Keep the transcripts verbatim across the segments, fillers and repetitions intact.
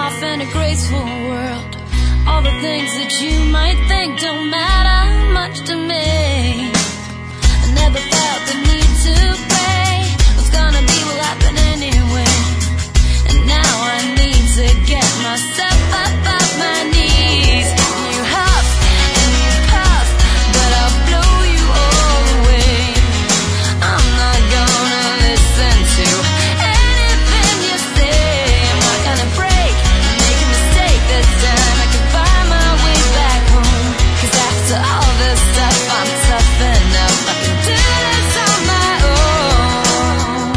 off in a graceful world. All the things that you might think don't matter much to me. I never felt the need to pray. What's gonna be will happen anyway. And now I need to get myself up off my knees. You huff and you puff, but I'll blow you all away. I'm not gonna listen to anything you say. I'm not gonna break and make a mistake this time. I can find my way back home. Cause after all this stuff, I'm tough enough. I can do this on my own.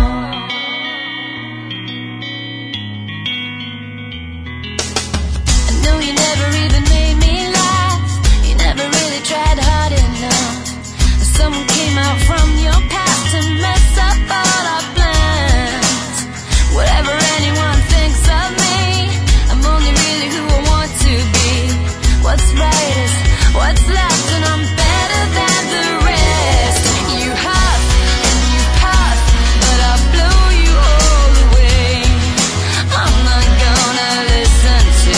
I know you never even made me laugh. You never really tried hard enough. Someone came out from your past to mess up all our plans. Whatever anyone thinks of me, I'm only really who I want to be. What's right is what's left, and I'm better than the rest. You huff and you puff, but I'll blow you all away. I'm not gonna listen to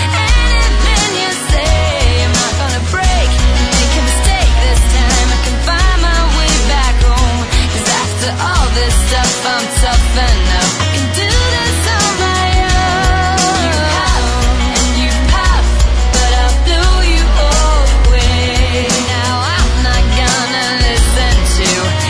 anything you say. I'm not gonna break and make a mistake this time. I can find my way back home. Cause after all this stuff, I'm tough enough. I can do this on my own. You huff and you puff, but I'll blow you all away. Now I'm not gonna listen to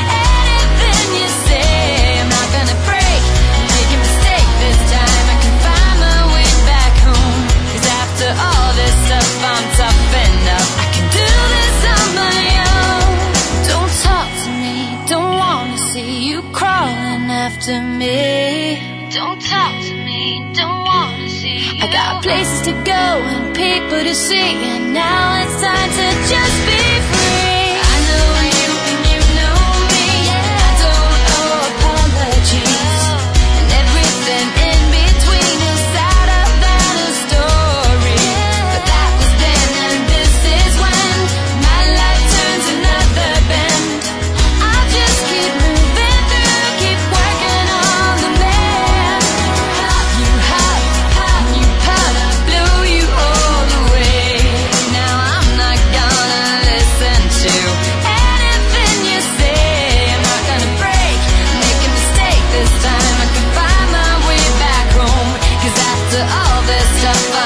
anything you say. I'm not gonna break and make a mistake this time. I can find my way back home. Cause after all this stuff, I'm tough enough. I can do this on my own. Don't talk to me, don't wanna see you crawling after me. Don't talk to me, don't wanna see you. I got places to go and people to see, and now it's time to just be free. I know you and you know me. I don't owe apologies, and everything in between is out of that a story. But that was then and this is when my life turns another bend. I'll just keep moving through, keep working on the man. You huff and you puff, blow you all away. Now I'm not gonna listen to anything you say. I'm not gonna break, make a mistake this time. I can find my way back home. Cause after all this stuff,